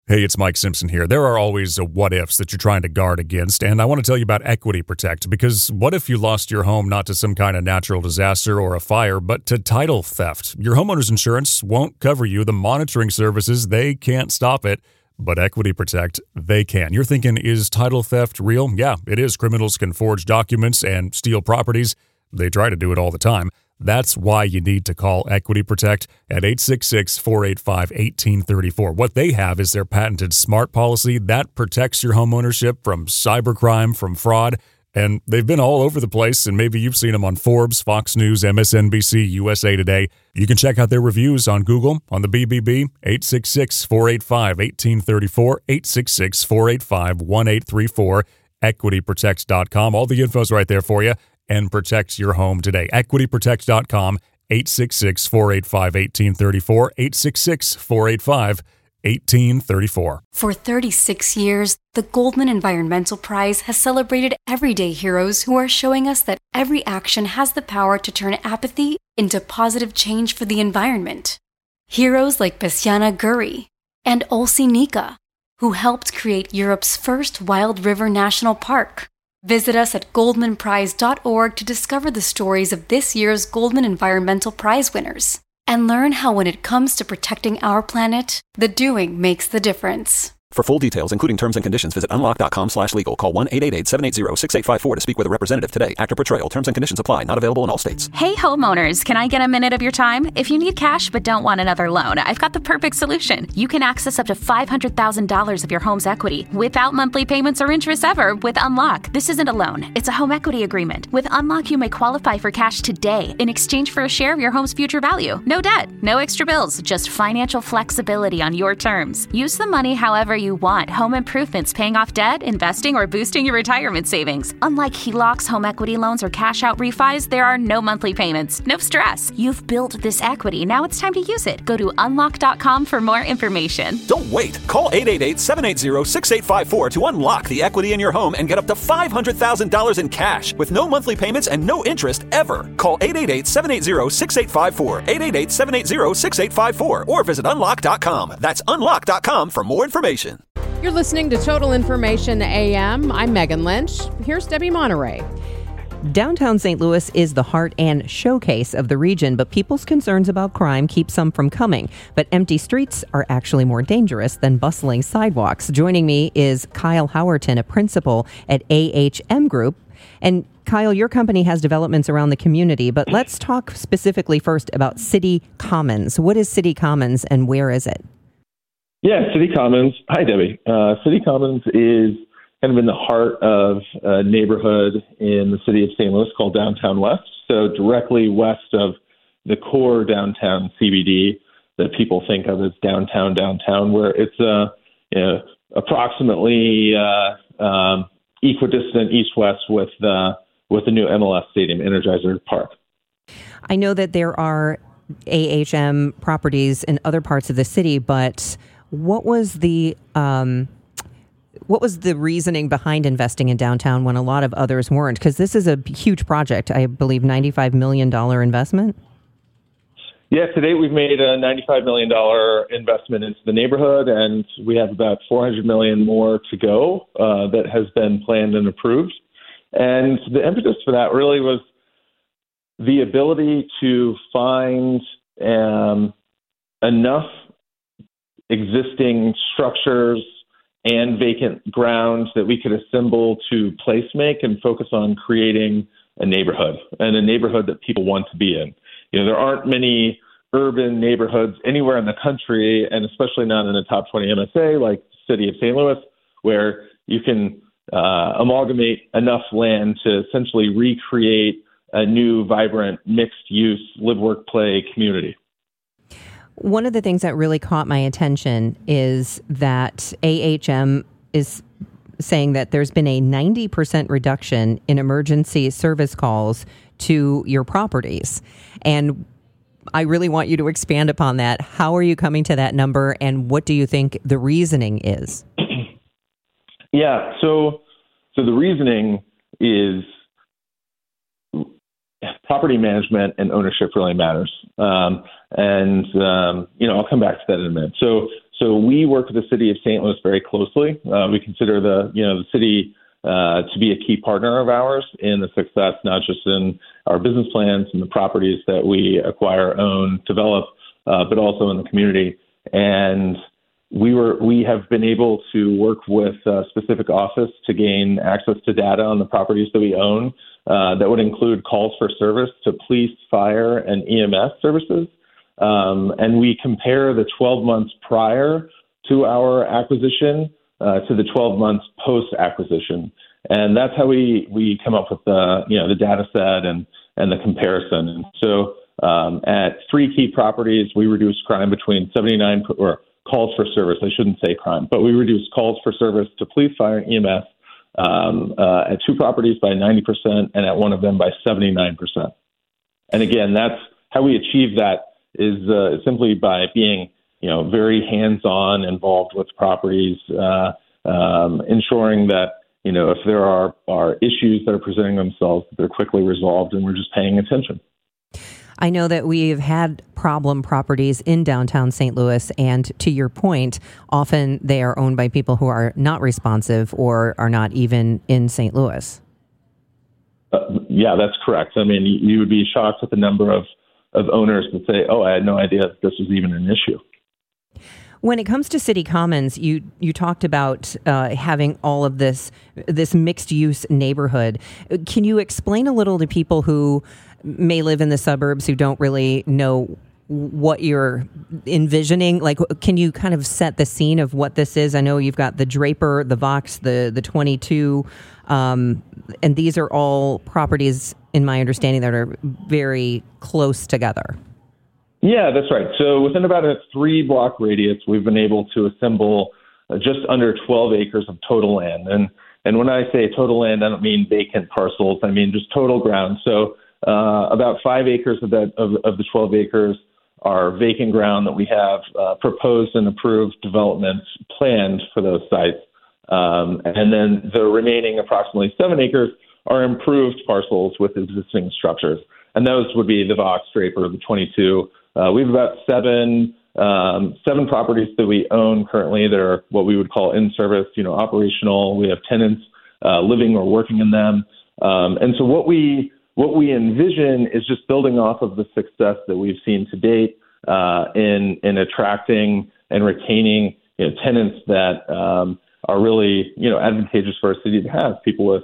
Hey, it's Mike Simpson here. There are always what ifs that you're trying to guard against, and I want to tell you about Equity Protect, because what if you lost your home not to some kind of natural disaster or a fire, but to title theft? Your homeowner's insurance won't cover you. The monitoring services, they can't stop it, but Equity Protect, they can. You're thinking, is title theft real? Yeah, it is. Criminals can forge documents and steal properties. They try to do it all the time. That's why you need to call Equity Protect at 866-485-1834. What they have is their patented SMART policy that protects your homeownership from cybercrime, from fraud, and they've been all over the place, and maybe you've seen them on Forbes, Fox News, MSNBC, USA Today. You can check out their reviews on Google, on the BBB, 866-485-1834, 866-485-1834, equityprotect.com. All the info's right there for you. And protect your home today. EquityProtect.com, 866-485-1834, 866-485-1834. For 36 years, the Goldman Environmental Prize has celebrated everyday heroes who are showing us that every action has the power to turn apathy into positive change for the environment. Heroes like Bessiana Guri and Olsi Nika, who helped create Europe's first wild river national park. Visit us at goldmanprize.org to discover the stories of this year's Goldman Environmental Prize winners and learn how when it comes to protecting our planet, the doing makes the difference. For full details, including terms and conditions, visit unlock.com/legal. Call 1-888-780-6854 to speak with a representative today. Actor Portrayal. Terms and conditions apply. Not available in all states. Hey, homeowners. Can I get a minute of your time? If you need cash but don't want another loan, I've got the perfect solution. You can access up to $500,000 of your home's equity without monthly payments or interest ever with Unlock. This isn't a loan. It's a home equity agreement. With Unlock, you may qualify for cash today in exchange for a share of your home's future value. No debt, no extra bills, just financial flexibility on your terms. Use the money however you want. Home improvements, paying off debt, investing, or boosting your retirement savings. Unlike HELOCs, home equity loans, or cash out refis, there are no monthly payments. No stress. You've built this equity. Now it's time to use it. Go to unlock.com for more information. Don't wait. Call 888-780-6854 to unlock the equity in your home and get up to $500,000 in cash with no monthly payments and no interest ever. Call 888-780-6854, 888-780-6854, or visit unlock.com. That's unlock.com for more information. You're listening to Total Information AM. I'm Megan Lynch. Here's Debbie Monterey. Downtown St. Louis is the heart and showcase of the region, but people's concerns about crime keep some from coming. But empty streets are actually more dangerous than bustling sidewalks. Joining me is Kyle Howerton, a principal at AHM Group. And Kyle, your company has developments around the community, but let's talk specifically first about City Commons. What is City Commons and where is it? Yeah, City Commons. Hi, Debbie. City Commons is kind of in the heart of a neighborhood in the city of St. Louis called Downtown West. So directly west of the core downtown CBD that people think of as downtown, where it's approximately equidistant east-west with the new MLS stadium, Energizer Park. I know that there are AHM properties in other parts of the city, but what was the reasoning behind investing in downtown when a lot of others weren't? Because this is a huge project, I believe, $95 million investment. Yeah, to date we've made a $95 million investment into the neighborhood, and we have about $400 million more to go that has been planned and approved. And the impetus for that really was the ability to find enough existing structures and vacant grounds that we could assemble to placemake and focus on creating a neighborhood, and a neighborhood that people want to be in. You know, there aren't many urban neighborhoods anywhere in the country, and especially not in a top 20 MSA like the city of St. Louis, where you can amalgamate enough land to essentially recreate a new, vibrant, mixed-use live, work, play community. One of the things that really caught my attention is that AHM is saying that there's been a 90% reduction in emergency service calls to your properties. And I really want you to expand upon that. How are you coming to that number, and what do you think the reasoning is? Yeah, so the reasoning is property management and ownership really matters. I'll come back to that in a minute. So So we work with the city of St. Louis very closely. We consider the city to be a key partner of ours in the success, not just in our business plans and the properties that we acquire, own, develop, but also in the community. And we have been able to work with a specific office to gain access to data on the properties that we own. That would include calls for service to police, fire, and EMS services. And we compare the 12 months prior to our acquisition to the 12 months post-acquisition. And that's how we come up with the data set and the comparison. And so at 3 key properties, we reduced crime between 79 or calls for service. I shouldn't say crime, but we reduced calls for service to police, fire, and EMS at 2 properties by 90% and at one of them by 79%. And again, that's how we achieve that is simply by being, very hands-on, involved with properties, ensuring that, if there are issues that are presenting themselves, they're quickly resolved, and we're just paying attention. I know that we've had problem properties in downtown St. Louis, and to your point, often they are owned by people who are not responsive or are not even in St. Louis. Yeah, that's correct. I mean, you would be shocked at the number of owners that say, "Oh, I had no idea that this was even an issue." When it comes to city commons, you talked about having all of this mixed-use neighborhood. Can you explain a little to people who may live in the suburbs who don't really know what you're envisioning? Like, can you kind of set the scene of what this is? I know you've got the Draper, the Vox, the 22, and these are all properties, in my understanding, that are very close together. Yeah, that's right. So within about a 3-block radius, we've been able to assemble just under 12 acres of total land. And when I say total land, I don't mean vacant parcels. I mean just total ground. So about 5 acres of the 12 acres are vacant ground that we have proposed and approved developments planned for those sites. And then the remaining approximately 7 acres are improved parcels with existing structures. And those would be the Vox, Draper, the 22. We have about seven properties that we own currently that are what we would call in service, operational. We have tenants living or working in them. And so what we envision is just building off of the success that we've seen to date in attracting and retaining tenants that are really advantageous for our city to have. People with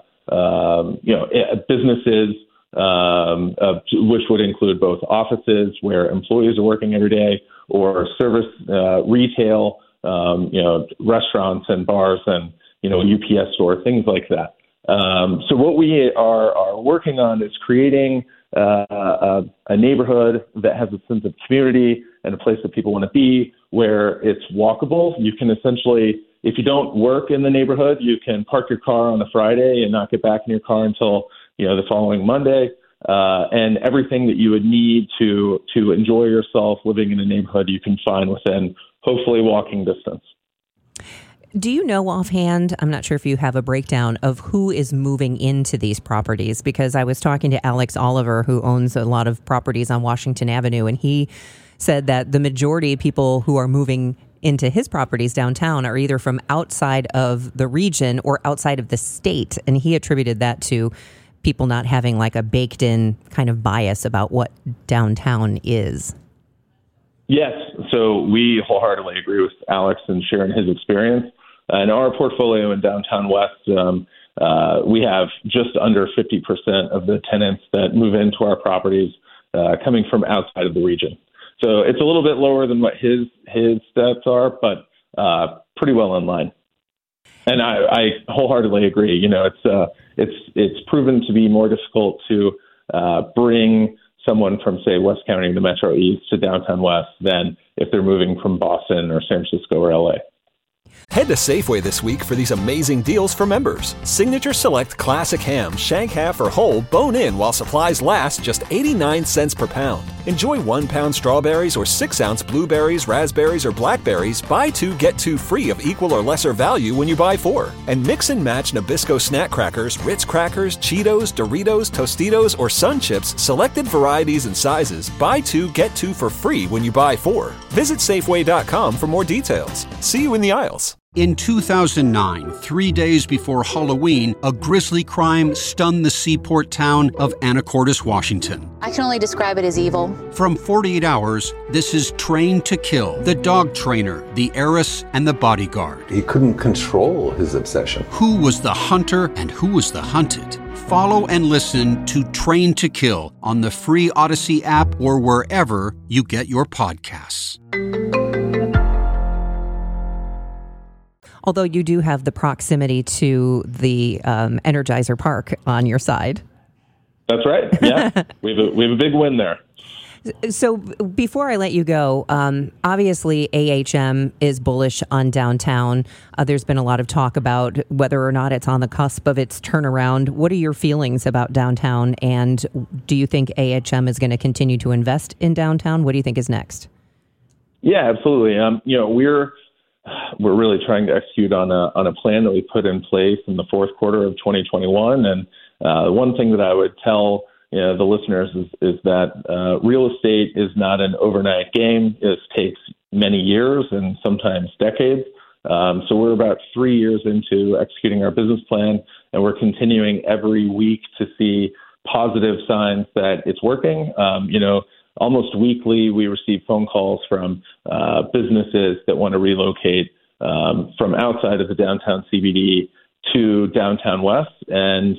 businesses, which would include both offices where employees are working every day, or service, retail, restaurants and bars and UPS store, things like that. So what we are working on is creating a neighborhood that has a sense of community and a place that people want to be, where it's walkable. You can essentially, if you don't work in the neighborhood, you can park your car on a Friday and not get back in your car until the following Monday. And everything that you would need to enjoy yourself living in a neighborhood, you can find within hopefully walking distance. Do you know offhand, I'm not sure if you have a breakdown of who is moving into these properties, because I was talking to Alex Oliver, who owns a lot of properties on Washington Avenue, and he said that the majority of people who are moving into his properties downtown are either from outside of the region or outside of the state. And he attributed that to people not having like a baked in kind of bias about what downtown is. Yes. So we wholeheartedly agree with Alex and sharing his experience. In our portfolio in downtown West, we have just under 50% of the tenants that move into our properties coming from outside of the region. So it's a little bit lower than what his stats are, but pretty well in line. And I wholeheartedly agree. You know, it's proven to be more difficult to bring someone from, say, West County, the Metro East, to downtown West than if they're moving from Boston or San Francisco or LA. Head to Safeway this week for these amazing deals for members. Signature Select Classic Ham, Shank Half or Whole, Bone In while supplies last, just 89 cents per pound. Enjoy 1-pound strawberries or 6-ounce blueberries, raspberries, or blackberries. Buy 2, get 2 free of equal or lesser value when you buy 4. And mix and match Nabisco snack crackers, Ritz crackers, Cheetos, Doritos, Tostitos, or Sun Chips, selected varieties and sizes. Buy 2, get 2 for free when you buy 4. Visit Safeway.com for more details. See you in the aisles. In 2009, 3 days before Halloween, a grisly crime stunned the seaport town of Anacortes, Washington. I can only describe it as evil. From 48 Hours, this is Trained to Kill, the dog trainer, the heiress, and the bodyguard. He couldn't control his obsession. Who was the hunter and who was the hunted? Follow and listen to Trained to Kill on the free Odyssey app or wherever you get your podcasts. Although you do have the proximity to the Energizer Park on your side. That's right. Yeah, we have a big win there. So before I let you go, obviously AHM is bullish on downtown. There's been a lot of talk about whether or not it's on the cusp of its turnaround. What are your feelings about downtown? And do you think AHM is going to continue to invest in downtown? What do you think is next? Yeah, absolutely. We're really trying to execute on a plan that we put in place in the fourth quarter of 2021. And one thing that I would tell the listeners is that real estate is not an overnight game. It takes many years and sometimes decades. So we're about 3 years into executing our business plan, and we're continuing every week to see positive signs that it's working. Almost weekly, we receive phone calls from businesses that want to relocate from outside of the downtown CBD to downtown West. And,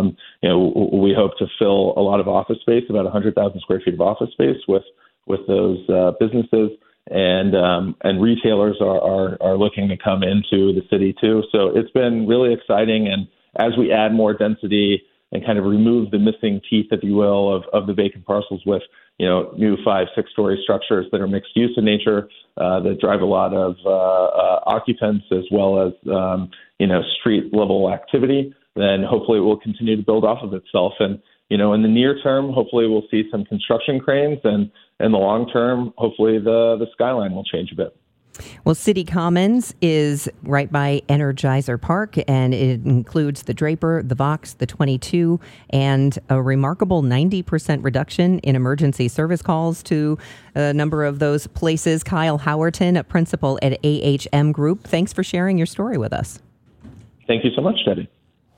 we hope to fill a lot of office space, about 100,000 square feet of office space with those businesses. And retailers are looking to come into the city, too. So it's been really exciting. And as we add more density and kind of remove the missing teeth, if you will, of the vacant parcels with new 5-6-story structures that are mixed use in nature, that drive a lot of occupants as well as, street level activity, then hopefully it will continue to build off of itself. And, in the near term, hopefully we'll see some construction cranes, and in the long term, hopefully the skyline will change a bit. Well, City Commons is right by Energizer Park, and it includes the Draper, the Vox, the 22, and a remarkable 90% reduction in emergency service calls to a number of those places. Kyle Howerton, a principal at AHM Group, thanks for sharing your story with us. Thank you so much, Debbie.